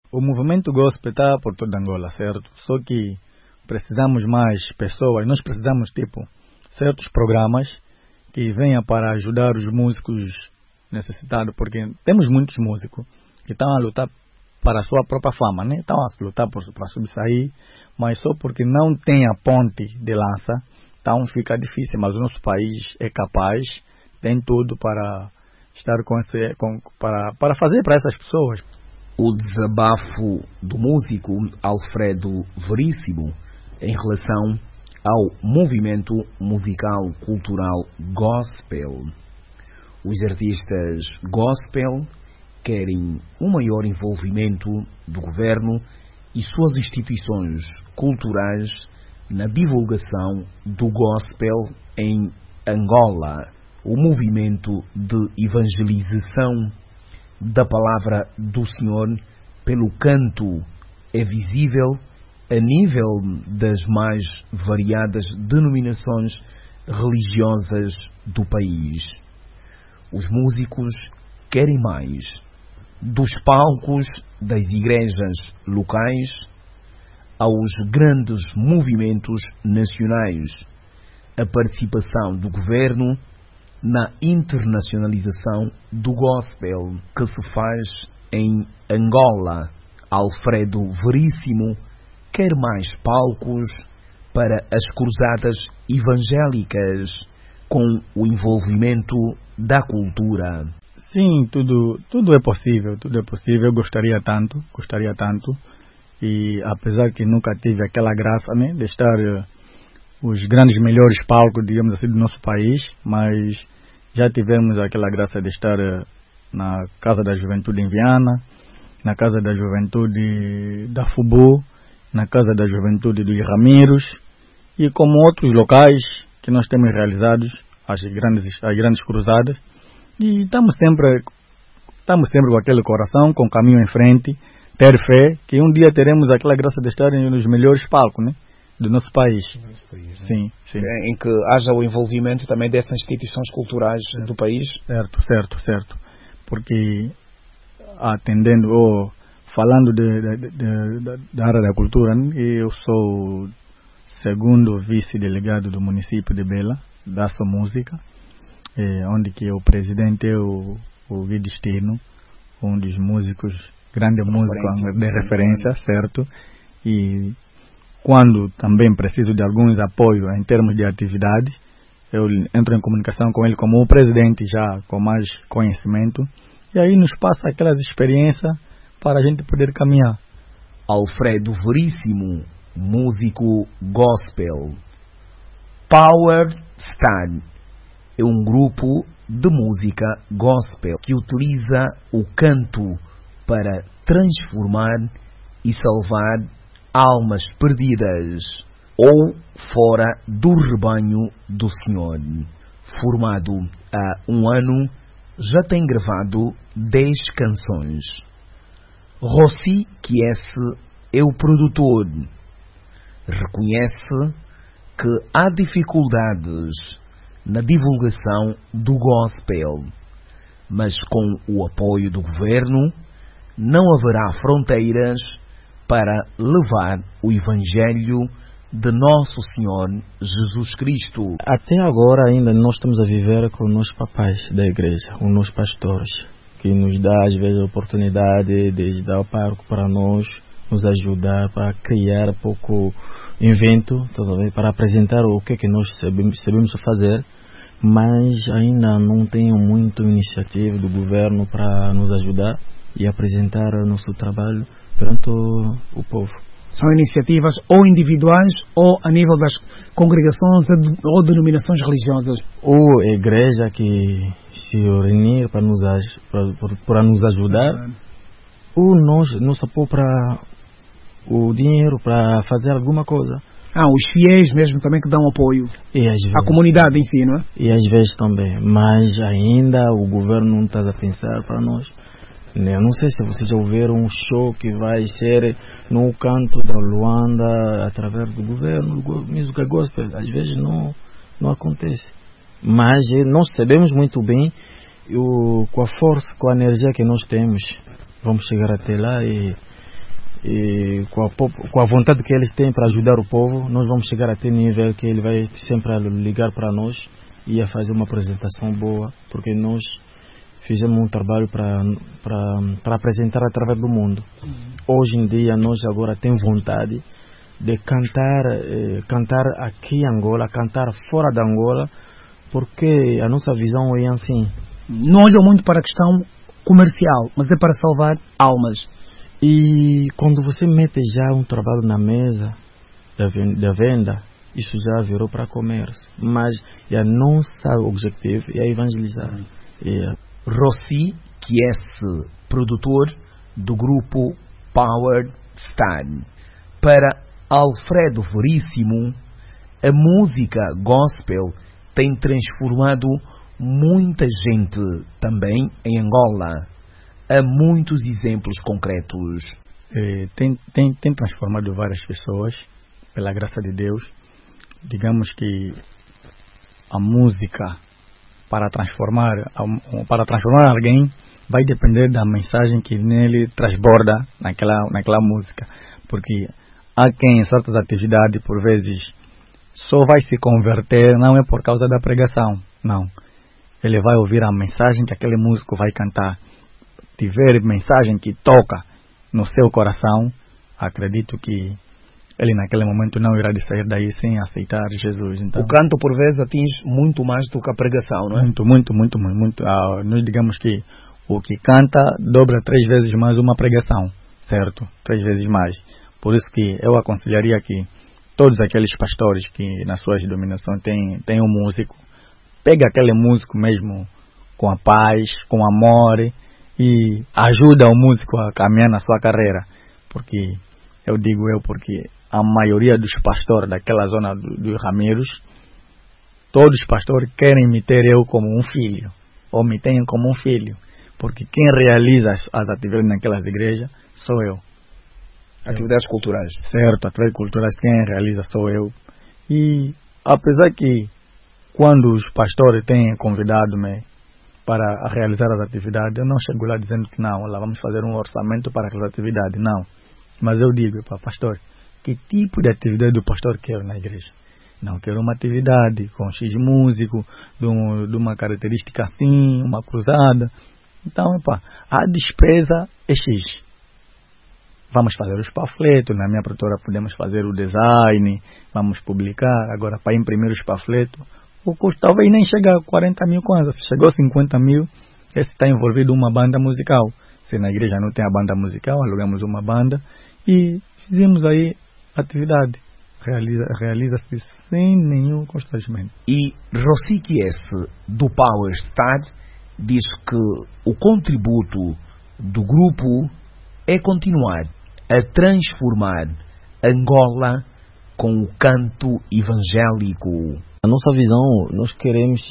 O movimento gospel está por toda Angola, certo? Só que precisamos mais pessoas, nós precisamos, certos programas que venham para ajudar os músicos necessitados, porque temos muitos músicos que estão a lutar para a sua própria fama, né? Estão a lutar para sobressair, mas só porque não tem a ponte de lança, então fica difícil, mas o nosso país é capaz, tem tudo para estar para fazer para essas pessoas. O desabafo do músico Alfredo Veríssimo em relação ao movimento musical cultural gospel. Os artistas gospel querem um maior envolvimento do governo e suas instituições culturais na divulgação do gospel em Angola. O movimento de evangelização da palavra do Senhor pelo canto é visível a nível das mais variadas denominações religiosas do país. Os músicos querem mais. Dos palcos das igrejas locais aos grandes movimentos nacionais, a participação do governo na internacionalização do gospel que se faz em Angola. Alfredo Veríssimo quer mais palcos para as cruzadas evangélicas com o envolvimento da cultura. Sim, tudo é possível, eu gostaria tanto, e apesar que nunca tive aquela graça, né, de estar os grandes, melhores palcos, digamos assim, do nosso país, mas já tivemos aquela graça de estar na Casa da Juventude em Viana, na Casa da Juventude da Fubu, na Casa da Juventude dos Ramiros, e como outros locais que nós temos realizados, as grandes cruzadas, e estamos sempre com aquele coração, com o caminho em frente, ter fé, que um dia teremos aquela graça de estar nos melhores palcos, né, do nosso país. Sim. Em que haja o envolvimento também dessas instituições culturais do país. Certo. Porque atendendo ou falando da área da cultura, né, eu sou segundo vice-delegado do município de Bela, da sua música, onde que o presidente é o Vidistino, um dos músicos, grande músico de referência, certo? E quando também preciso de alguns apoios em termos de atividade, eu entro em comunicação com ele como o presidente, já com mais conhecimento, e aí nos passa aquelas experiências para a gente poder caminhar. Alfredo Veríssimo, músico gospel. Power Stand é um grupo de música gospel que utiliza o canto para transformar e salvar almas perdidas ou fora do rebanho do Senhor. Formado há um ano, já tem gravado 10 canções. Rossi Kiese é o produtor. Reconhece que há dificuldades na divulgação do gospel, mas com o apoio do governo não haverá fronteiras para levar o Evangelho de Nosso Senhor Jesus Cristo. Até agora ainda nós estamos a viver com os papais da igreja, os nossos pastores, que nos dá às vezes a oportunidade de dar o parco para nós, nos ajudar para criar pouco invento, para apresentar o que nós sabemos fazer, mas ainda não tem muita iniciativa do governo para nos ajudar e apresentar o nosso trabalho perante o povo. São iniciativas ou individuais ou a nível das congregações ou denominações religiosas? Ou a igreja que se reunir para nos ajudar, ou nós apoio para o dinheiro para fazer alguma coisa. Os fiéis mesmo também que dão apoio à comunidade em si, não é? E às vezes também, mas ainda o governo não está a pensar para nós. Eu não sei se vocês já ouviram um show que vai ser no canto da Luanda através do governo, música gospel. Às vezes não acontece. Mas nós sabemos muito bem com a força, com a energia que nós temos, vamos chegar até lá e e com a vontade que eles têm para ajudar o povo, nós vamos chegar até nível que ele vai sempre ligar para nós e a fazer uma apresentação boa, porque nós fizemos um trabalho para apresentar através do mundo. Hoje em dia nós agora temos vontade de cantar aqui em Angola, cantar fora da Angola, porque a nossa visão é assim. Não olham muito para a questão comercial, mas é para salvar almas. E quando você mete já um trabalho na mesa da venda, isso já virou para comércio. Mas o nosso objetivo é evangelizar. Rossi, que é esse produtor do grupo Power Star. Para Alfredo Veríssimo, a música gospel tem transformado muita gente também em Angola. Há muitos exemplos concretos. Tem transformado várias pessoas, pela graça de Deus. Digamos que a música, para transformar alguém, vai depender da mensagem que nele transborda naquela música. Porque há quem em certas atividades, por vezes, só vai se converter, não é por causa da pregação, não. Ele vai ouvir a mensagem que aquele músico vai cantar. Tiver mensagem que toca no seu coração, acredito que ele naquele momento não irá sair daí sem aceitar Jesus. Então, o canto por vezes atinge muito mais do que a pregação, não é? Muito. Nós digamos que o que canta dobra 3 vezes mais uma pregação, certo? 3 vezes mais. Por isso que eu aconselharia que todos aqueles pastores que nas suas denominações têm um músico, pega aquele músico mesmo com a paz, com amor, e ajuda o músico a caminhar na sua carreira. Porque porque a maioria dos pastores daquela zona dos Rameiros, todos os pastores querem me ter eu como um filho, ou me tenham como um filho, porque quem realiza as atividades naquelas igrejas sou eu. Atividades culturais. Certo, atividades culturais quem realiza sou eu. E apesar que quando os pastores têm convidado-me para realizar as atividades, eu não chego lá dizendo que não, lá vamos fazer um orçamento para aquelas atividades, não. Mas eu digo para o pastor, que tipo de atividade o pastor quer na igreja? Não, quero uma atividade com X músico, de uma característica assim, uma cruzada. Então, a despesa é X. Vamos fazer os panfletos, na minha produtora podemos fazer o design, vamos publicar. Agora, para imprimir os panfletos, o custo talvez nem chegue a 40 mil kwanza. Se chegou a 50 mil, esse está envolvido uma banda musical. Se na igreja não tem a banda musical, alugamos uma banda e fizemos aí atividade. Realiza-se sem nenhum constrangimento. E Rossi Kiese, do Power Star, diz que o contributo do grupo é continuar a transformar Angola com o canto evangélico. A nossa visão, nós queremos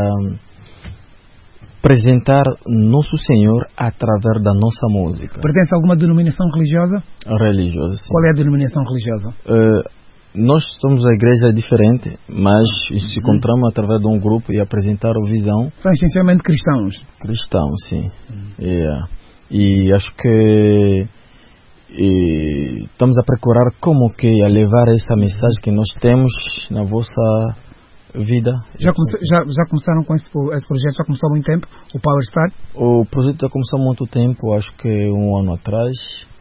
apresentar nosso Senhor através da nossa música. Pertence a alguma denominação religiosa? Religiosa, sim. Qual é a denominação religiosa? Nós somos a igreja diferente, mas se encontramos através de um grupo e apresentar a visão. São essencialmente cristãos? Cristãos, sim. E acho que estamos a procurar como que a levar essa mensagem que nós temos na vossa vida. Já começaram com esse projeto? Já começou há muito tempo? O Power Star? O projeto já começou há muito tempo, acho que 1 ano atrás.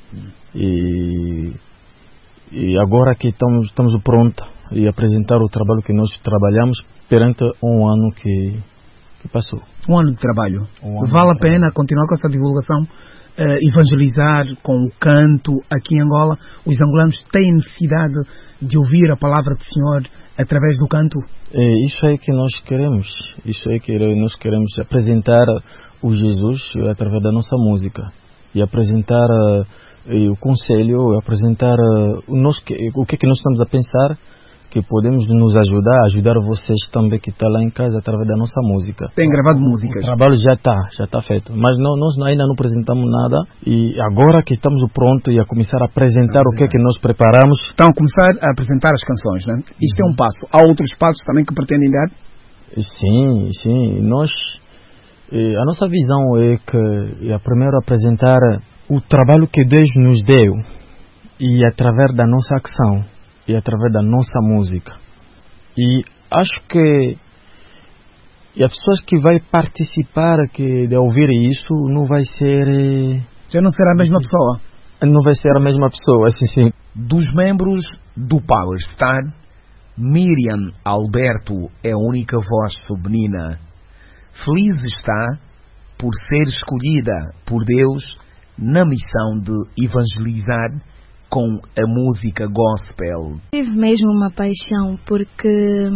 E agora que estamos prontos a apresentar o trabalho que nós trabalhamos perante 1 ano que passou. 1 ano de trabalho. Vale a pena continuar com essa divulgação, evangelizar com o canto aqui em Angola? Os angolanos têm necessidade de ouvir a palavra do Senhor através do canto? Isso é que nós queremos. Isso é que nós queremos apresentar o Jesus através da nossa música e apresentar o conselho, apresentar o que nós estamos a pensar, que podemos nos ajudar vocês também que estão lá em casa através da nossa música. Tem gravado músicas? O trabalho já está feito, mas nós ainda não apresentamos nada, e agora que estamos prontos e a começar a apresentar o que nós preparamos. Estão a começar a apresentar as canções, né? Isto é um passo. Há outros passos também que pretendem dar? Sim. A nossa visão é primeiro apresentar o trabalho que Deus nos deu e através da nossa ação e através da nossa música. E acho que as pessoas que vai participar de ouvir isso não vai ser... Já não será a mesma pessoa? Não vai ser a mesma pessoa, assim sim. Dos membros do Power Star, Miriam Alberto é a única voz feminina. Feliz está por ser escolhida por Deus na missão de evangelizar com a música gospel. Tive mesmo uma paixão porque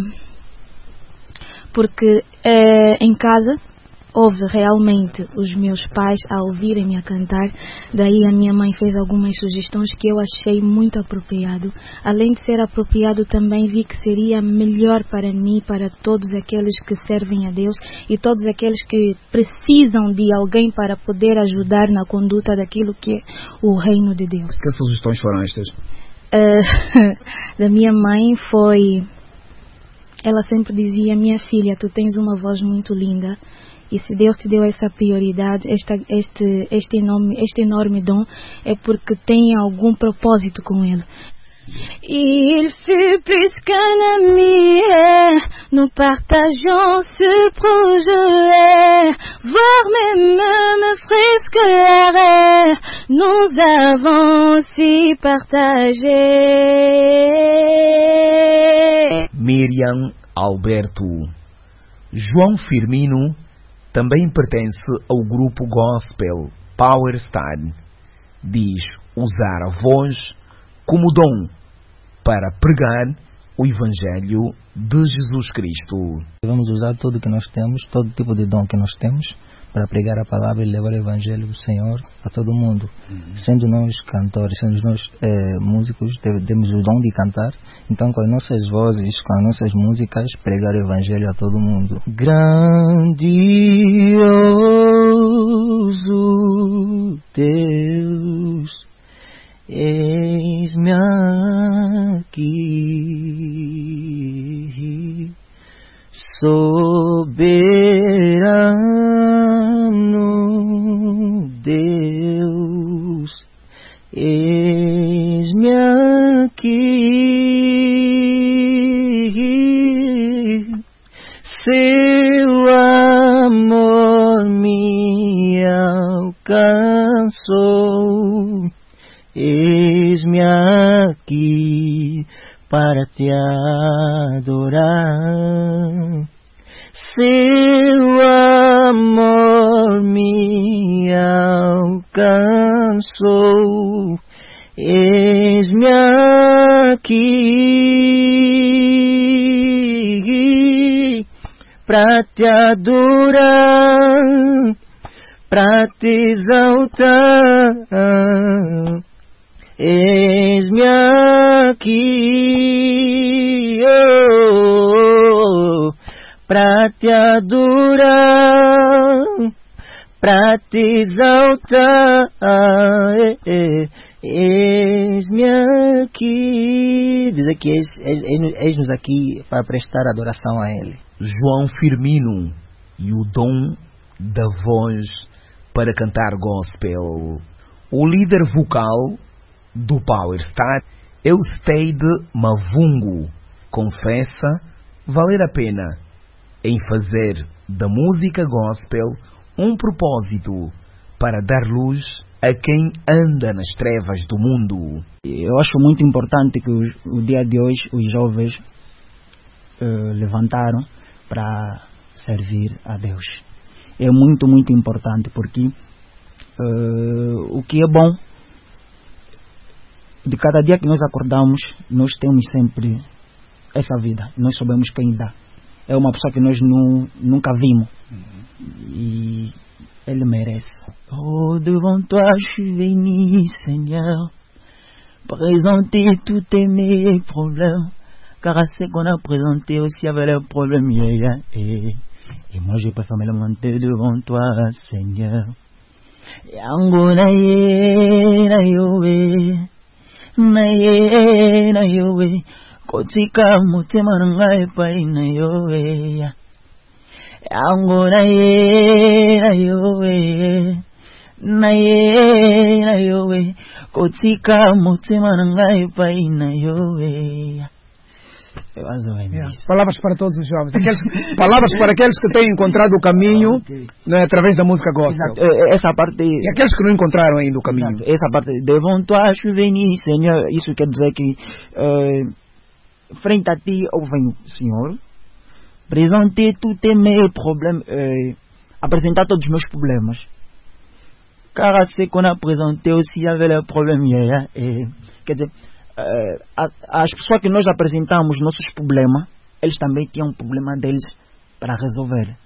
em casa houve realmente os meus pais a ouvirem-me a cantar, daí a minha mãe fez algumas sugestões que eu achei muito apropriado. Além de ser apropriado, também vi que seria melhor para mim, para todos aqueles que servem a Deus e todos aqueles que precisam de alguém para poder ajudar na conduta daquilo que é o reino de Deus. Que sugestões foram estas? Da minha mãe foi... Ela sempre dizia: minha filha, tu tens uma voz muito linda. E se Deus te deu essa prioridade, este enorme dom, é porque tem algum propósito com ele. Il fut plus qu'un ami, nous partageons ce projet, voire même me frisquerait, nous avons si partagé. Miriam Alberto. João Firmino também pertence ao grupo gospel Power Star. Diz usar a voz como dom para pregar o Evangelho de Jesus Cristo. Devemos usar tudo que nós temos, todo tipo de dom que nós temos, para pregar a palavra e levar o Evangelho do Senhor a todo mundo. Sendo nós cantores, sendo nós músicos, temos o dom de cantar, então com as nossas vozes, com as nossas músicas, pregar o Evangelho a todo mundo. Grandioso Deus, eis-me aqui, soberano Deus, eis-me aqui, seu amor me alcançou, eis-me aqui para te adorar. Seu amor me alcançou, eis-me aqui para te adorar, para te exaltar. Eis-me aqui, para te adorar, para te exaltar. Eis-me aqui, diz aqui, eis-nos aqui para prestar adoração a Ele. João Firmino e o dom da voz para cantar gospel. O líder vocal do Power Star, Eusteide Mavungo, confessa valer a pena em fazer da música gospel um propósito para dar luz a quem anda nas trevas do mundo. Eu acho muito importante que o dia de hoje os jovens levantaram para servir a Deus. É muito, muito importante, porque o que é bom, de cada dia que nós acordamos, nós temos sempre essa vida. Nós sabemos quem dá. É uma pessoa que nós nunca vimos. E ele merece. Oh, devant toi, je suis venu, Seigneur, présenter tous tes mes problèmes. Car à ce qu'on a présenté aussi avec les problèmes, et moi je préfère me lamenter devant toi, Seigneur. Yango na ye na yowe, na ye na yowe, kotika mutema ngai pai na yowe. Yango na ye na yowe, nayowe kotika mutima nangai pai nayowe. Palavras para todos os jovens, palavras para aqueles que têm encontrado o caminho, não é, através da música gospel. Exato. Essa parte, e aqueles que não encontraram ainda o caminho. Exato. Essa parte, devant toi je venir, Senhor, isso quer dizer que frente a ti eu venho, Senhor, apresentar tous meus problemas, apresentar todos os meus problemas. Car c'est qu'on a présenté aussi avec le problème, quer dizer, as pessoas que nós apresentamos nossos problemas, eles também tinham um problema deles para resolver.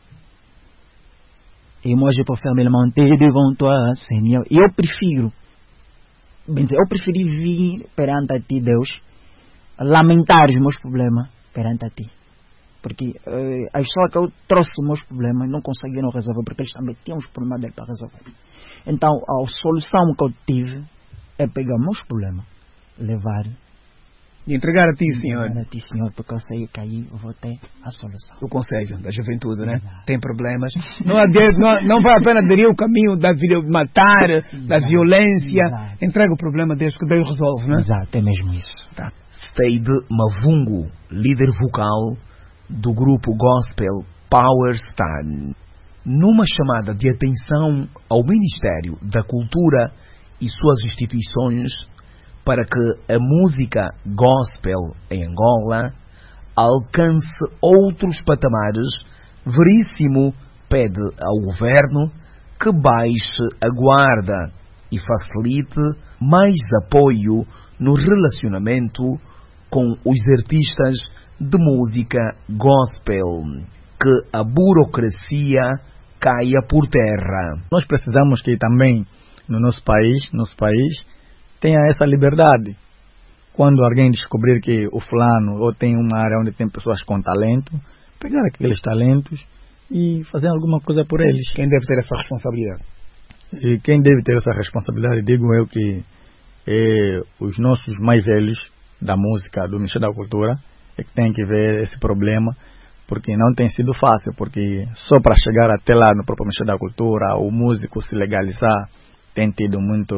E moi je préfère me lamenter devant toi, Senhor. E eu prefiro, preferi vir perante a ti, Deus, lamentar os meus problemas perante a ti. Porque as pessoas que eu trouxe os meus problemas não conseguiram resolver, porque eles também tinham os problemas deles para resolver. Então a solução que eu tive é pegar meus problemas, levar e entregar a ti, Senhor. Entregar a ti, Senhor, porque eu sei que aí eu vou ter a solução. O conselho da juventude, né? Tem problemas. Não vale a pena aderir o caminho da matar, da violência. Exato. Entrega o problema a Deus, que Deus resolve, né? Exato, é mesmo isso. Tá. Stade Mavungo, líder vocal do grupo gospel Power Star, numa chamada de atenção ao Ministério da Cultura e suas instituições para que a música gospel em Angola alcance outros patamares, Veríssimo pede ao governo que baixe a guarda e facilite mais apoio no relacionamento com os artistas de música gospel, que a burocracia caia por terra. Nós precisamos que também no nosso país tenha essa liberdade. Quando alguém descobrir que o fulano ou tem uma área onde tem pessoas com talento, pegar aqueles talentos e fazer alguma coisa por eles. Quem deve ter essa responsabilidade? E quem deve ter essa responsabilidade, digo eu, que os nossos mais velhos da música, do Ministério da Cultura, é que tem que ver esse problema, porque não tem sido fácil, porque só para chegar até lá no próprio Ministério da Cultura, o músico se legalizar, tem tido muita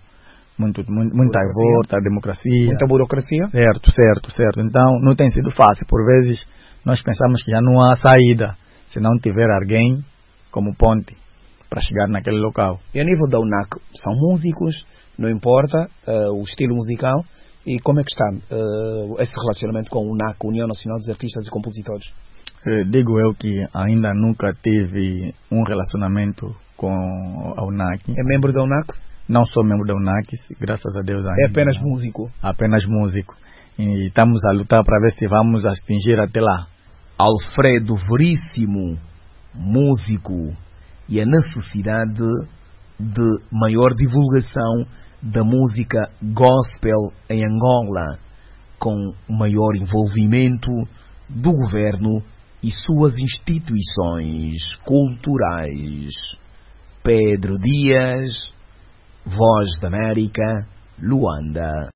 volta, democracia. Muita burocracia. Certo. Então, não tem sido fácil. Por vezes, nós pensamos que já não há saída, se não tiver alguém como ponte para chegar naquele local. E a nível da UNAC, são músicos, não importa o estilo musical. E como é que está esse relacionamento com a UNAC, União Nacional dos Artistas e Compositores? Digo eu que ainda nunca tive um relacionamento com a UNAC. É membro da UNAC? Não sou membro da UNAC, graças a Deus ainda. É apenas músico? Apenas músico. E estamos a lutar para ver se vamos atingir até lá. Alfredo Veríssimo, músico, e a necessidade de maior divulgação da música gospel em Angola, com maior envolvimento do governo e suas instituições culturais. Pedro Dias, Voz da América, Luanda.